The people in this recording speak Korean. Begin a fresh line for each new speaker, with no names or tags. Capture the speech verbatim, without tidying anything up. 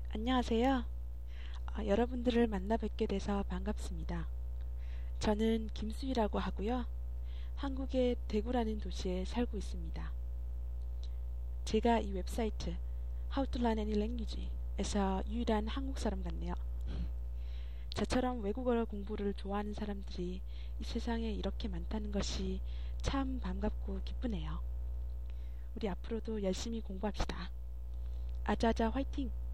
안녕하세요. 아, 여러분들을 만나 뵙게 돼서 반갑습니다. 저는 김수희라고 하고요. 한국의 대구라는 도시에 살고 있습니다. 제가 이 웹사이트 How to Learn Any Language에서 유일한 한국 사람 같네요. 저처럼 외국어 공부를 좋아하는 사람들이 이 세상에 이렇게 많다는 것이 참 반갑고 기쁘네요. 우리 앞으로도 열심히 공부합시다. 아자아자 화이팅!